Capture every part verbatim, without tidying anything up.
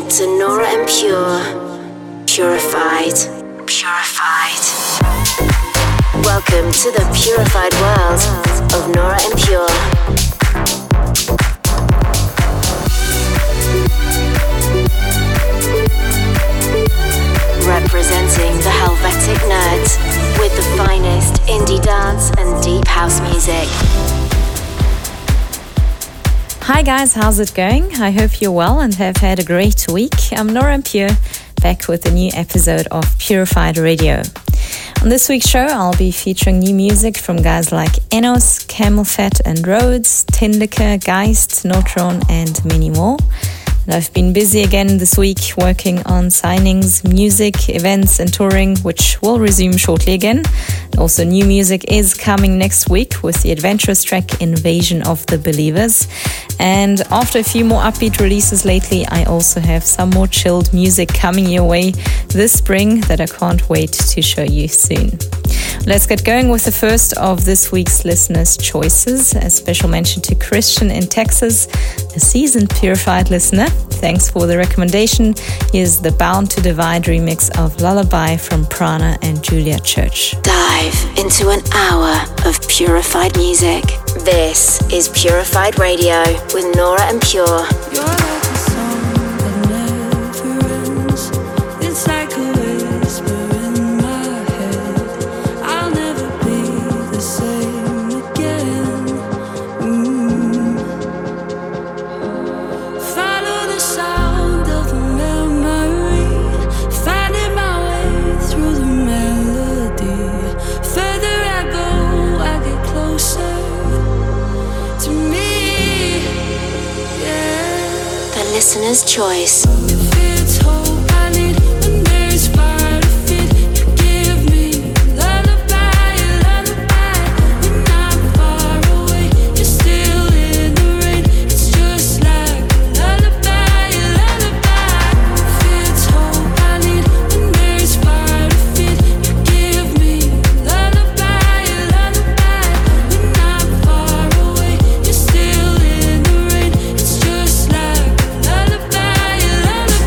to Nora En Pure. Purified. Purified. Welcome to the purified world of Nora En Pure. Representing the Helvetic Nerds with the finest indie dance and deep house music. Hi guys, how's it going? I hope you're well and have had a great week. I'm Nora En Pure, back with a new episode of Purified Radio. On this week's show, I'll be featuring new music from guys like Enos, Camelfat and Rhodes, Tinlicker, Geist, Notron and many more. And I've been busy again this week working on signings, music, events and touring, which will resume shortly again. Also, new music is coming next week with the adventurous track Invasion of the Believers. And after a few more upbeat releases lately, I also have some more chilled music coming your way this spring that I can't wait to show you soon. Let's get going with the first of this week's listeners' choices. A special mention to Christian in Texas, a seasoned Purified listener. Thanks for the recommendation. Here's the Bound to Divide remix of Lullaby from Prana and Julia Church. Dive into an hour of purified music. This is Purified Radio with Nora En Pure. You're like a song that never ends. It's like a whisper in my head. I'll never be the same again. Mm. Follow the sound of a memory, finding my way through the melody. Further I go, I get closer to me. Yeah. The listener's choice. If it's hope I need, when there's fire to fit, you give me lullaby, lullaby. When I'm far away, you're still in the rain. It's just like a lullaby, lullaby. If it's hope I need, when there's fire to fit, you give me lullaby, lullaby. When I'm far away, you're still in the rain. It's just like a lullaby, lullaby.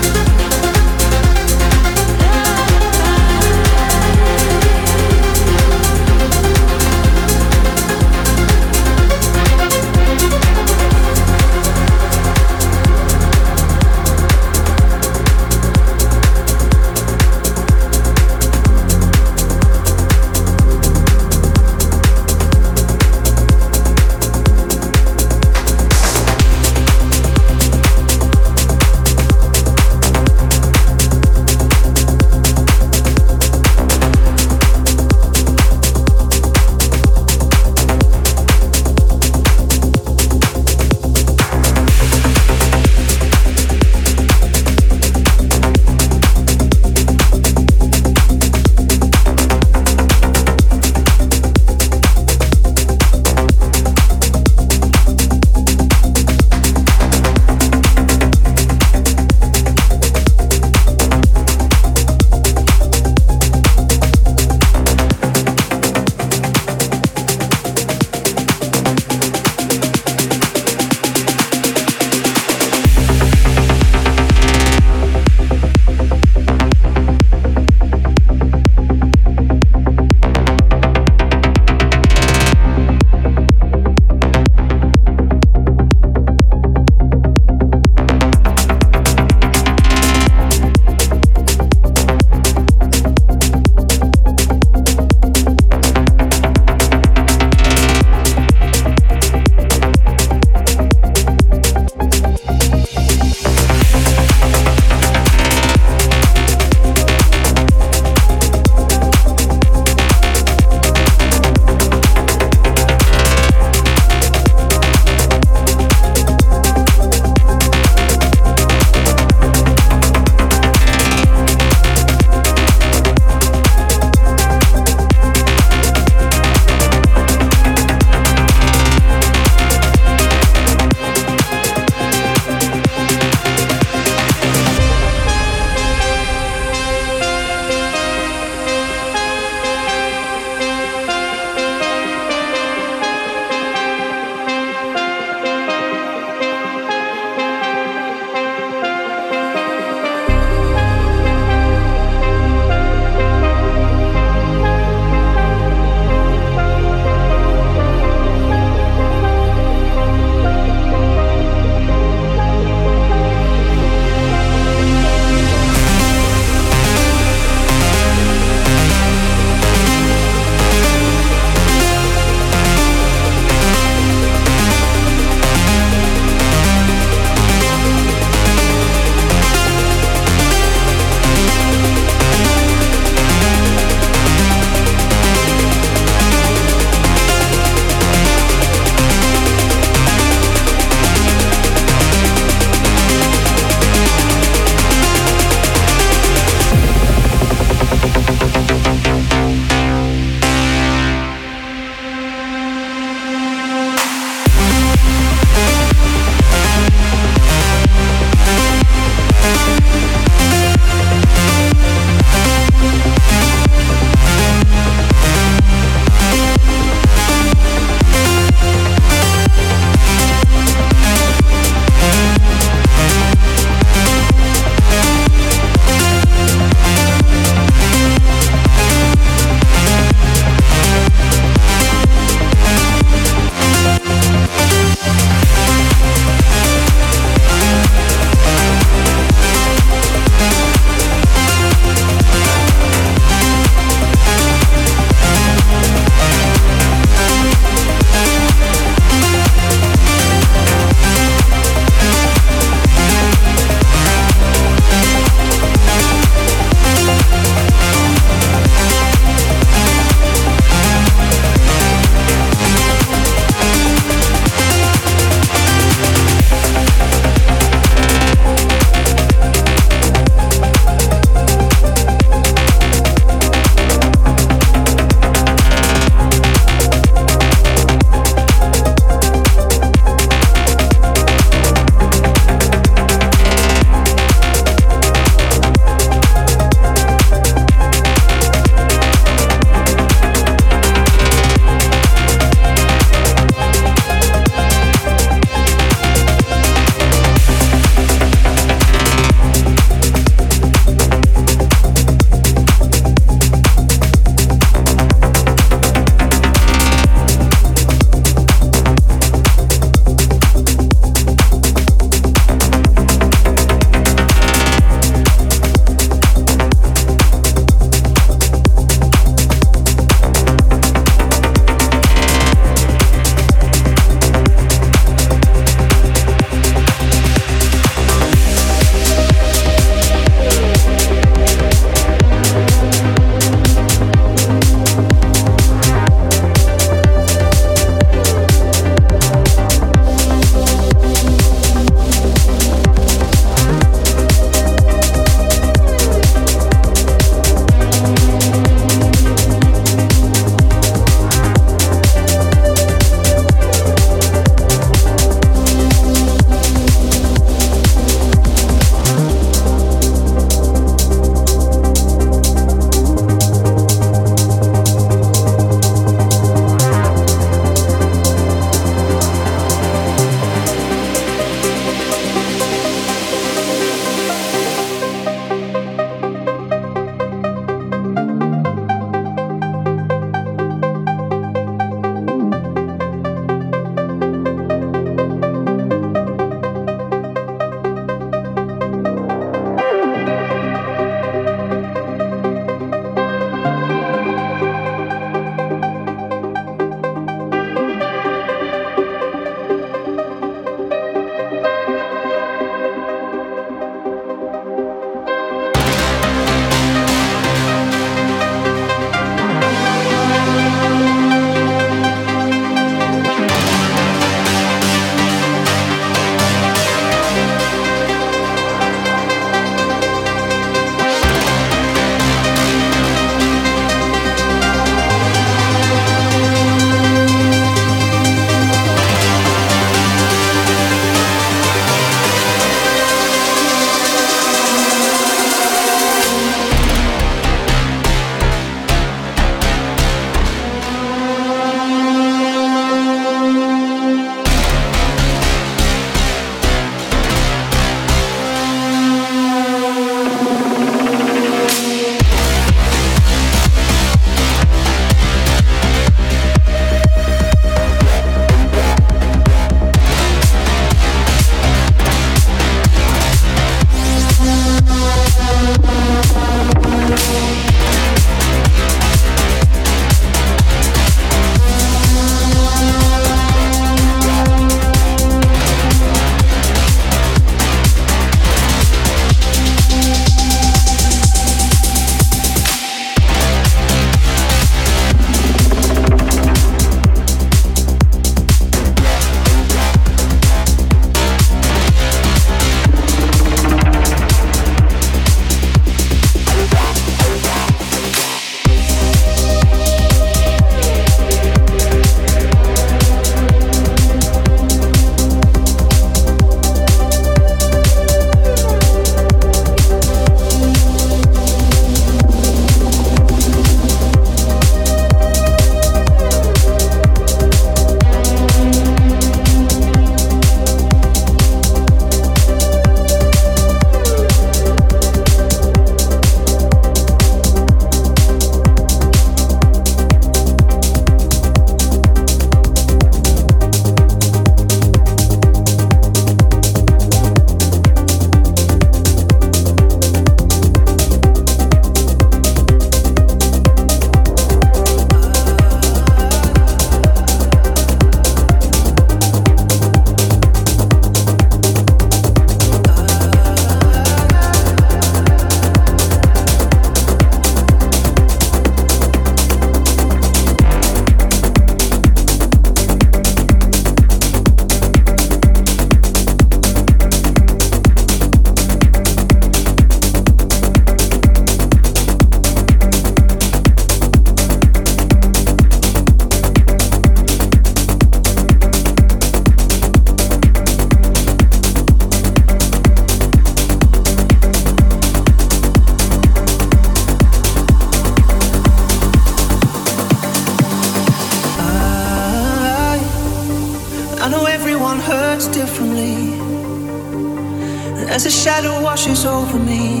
I know everyone hurts differently. And as a shadow washes over me,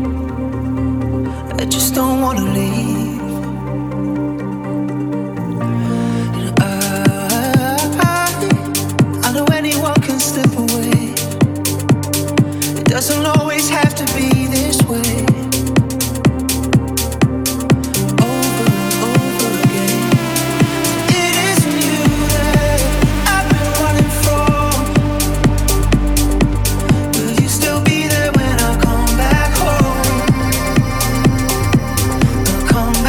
I just don't wanna leave. And I, I know anyone can slip away. It doesn't always have to be this way. Come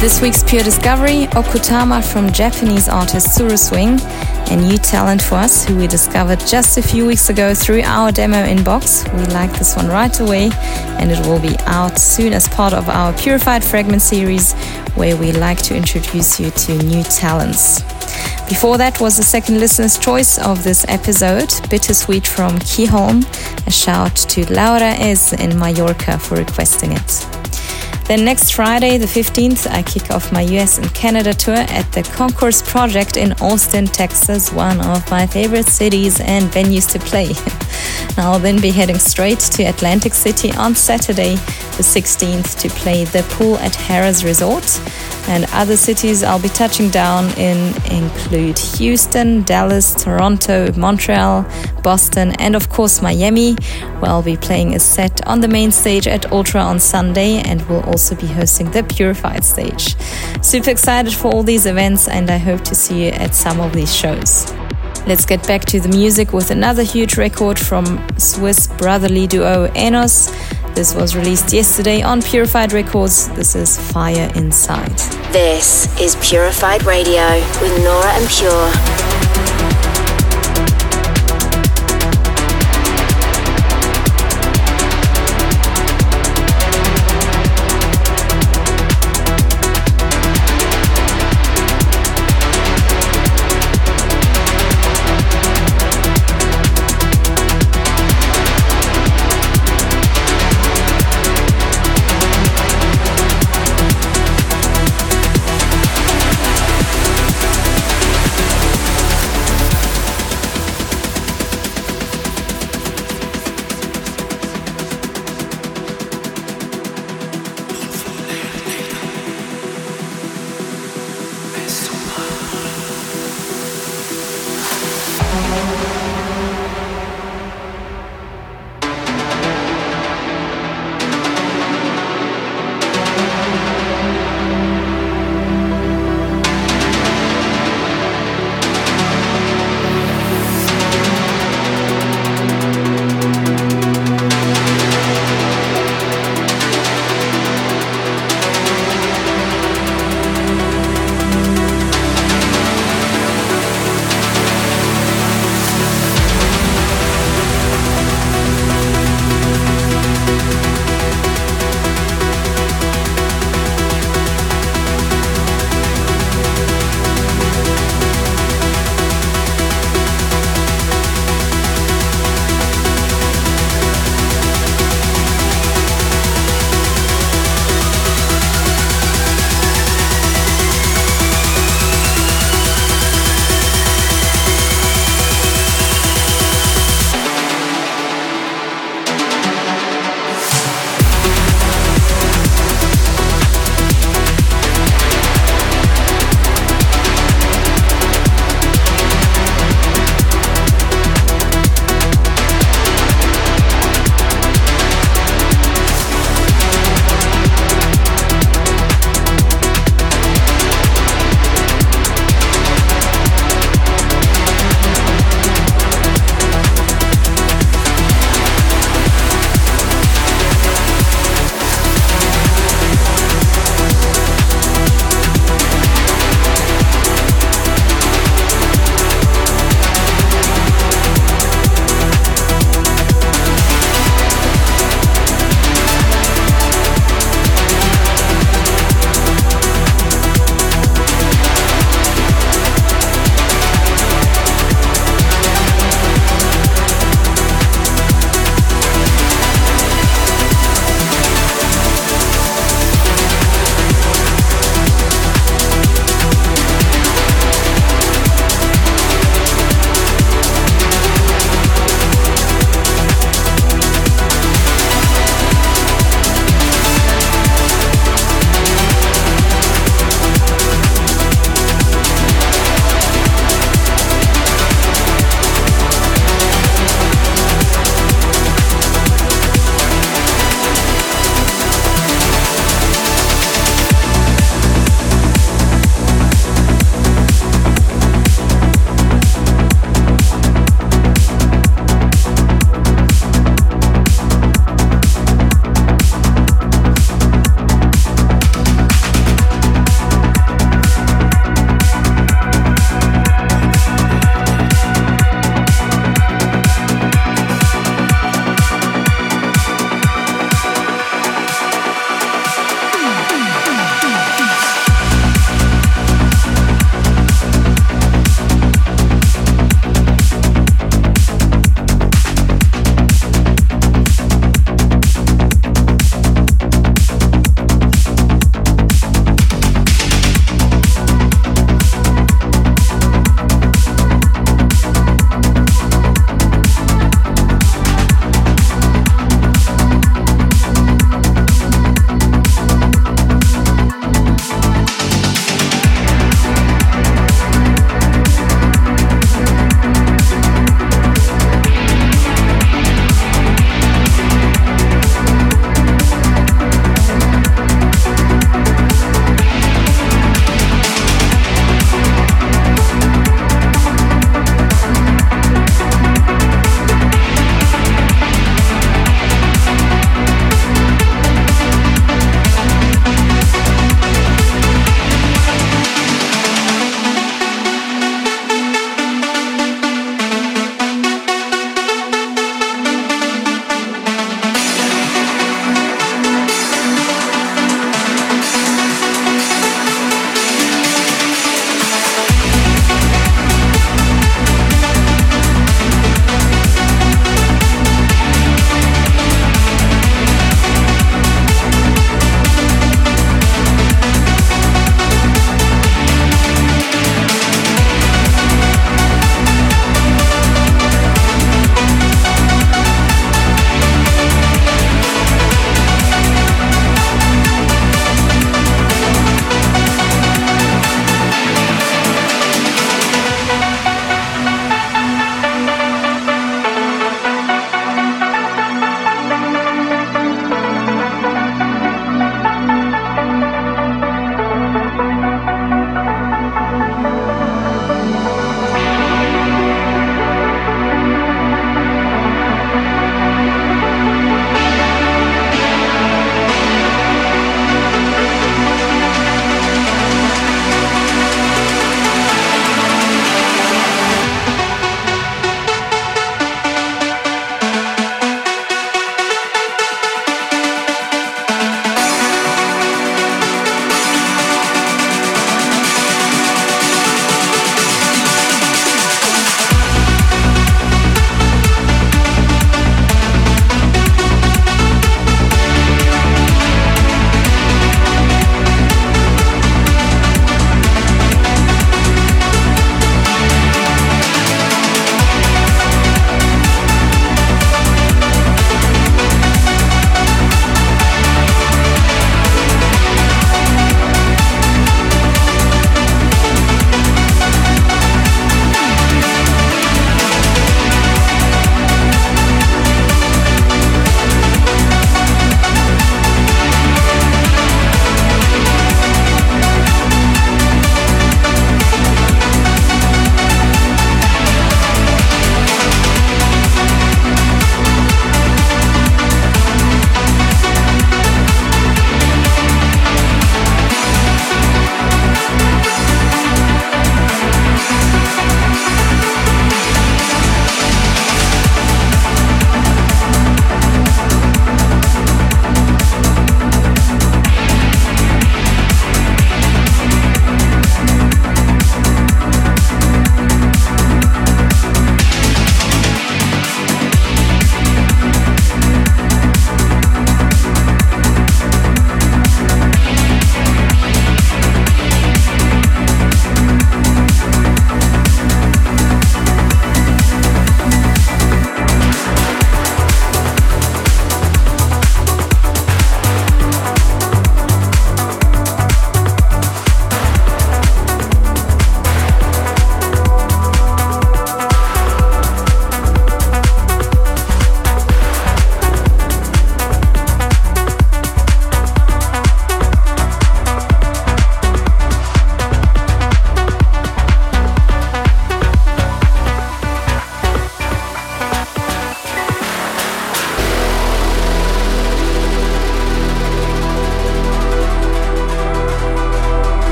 This week's Pure Discovery, Okutama from Japanese artist Suruswing, a new talent for us who we discovered just a few weeks ago through our demo inbox. We liked this one right away, and it will be out soon as part of our Purified Fragment series, where we like to introduce you to new talents. Before that was the second listener's choice of this episode, Bittersweet from Keyholm. A shout to Laura S. in Mallorca for requesting it. Then next Friday, the fifteenth, I kick off my U S and Canada tour at the Concourse Project in Austin, Texas, one of my favorite cities and venues to play. I'll then be heading straight to Atlantic City on Saturday, the sixteenth, to play the pool at Harrah's Resort. And other cities I'll be touching down in include Houston, Dallas, Toronto, Montreal, Boston, and of course Miami, where I'll be playing a set on the main stage at Ultra on Sunday, and we'll also be hosting the Purified stage. Super excited for all these events, and I hope to see you at some of these shows. Let's get back to the music with another huge record from Swiss brotherly duo Enos. This was released yesterday on Purified Records. This is Fire Inside. This is Purified Radio with Nora En Pure.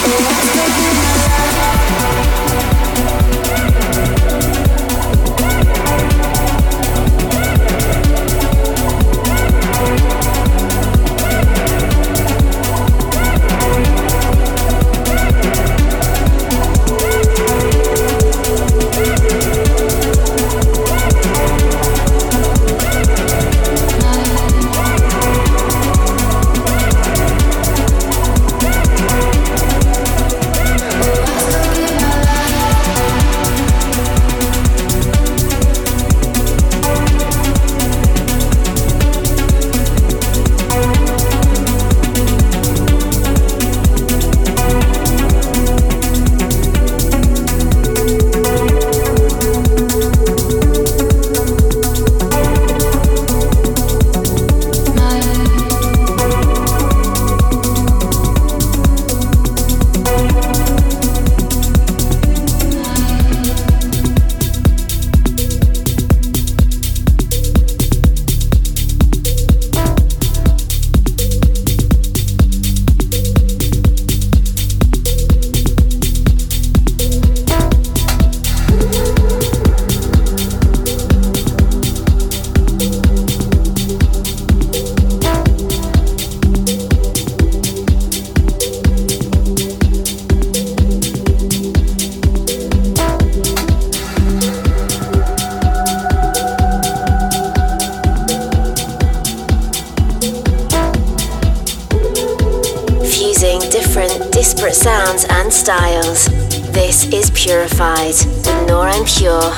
disparate sounds and styles. This is Purified with Nora En Pure.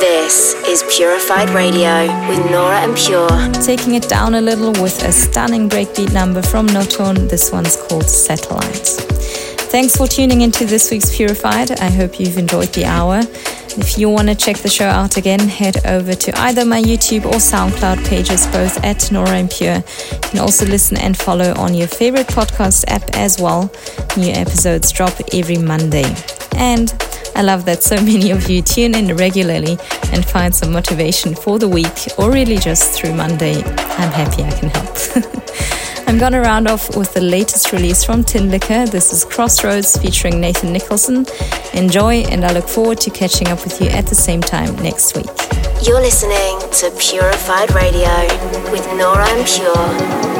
This is Purified Radio with Nora En Pure. Taking it down a little with a stunning breakbeat number from Noton. This one's called Satellite. Thanks for tuning into this week's Purified. I hope you've enjoyed the hour. If you want to check the show out again, head over to either my YouTube or SoundCloud pages, both at Nora En Pure. You can also listen and follow on your favorite podcast app as well. New episodes drop every Monday. And I love that so many of you tune in regularly and find some motivation for the week, or really just through Monday. I'm happy I can help. I'm gonna round off with the latest release from Tin Liquor. This is Crossroads featuring Nathan Nicholson. Enjoy, and I look forward to catching up with you at the same time next week. You're listening to Purified Radio with Nora En Pure.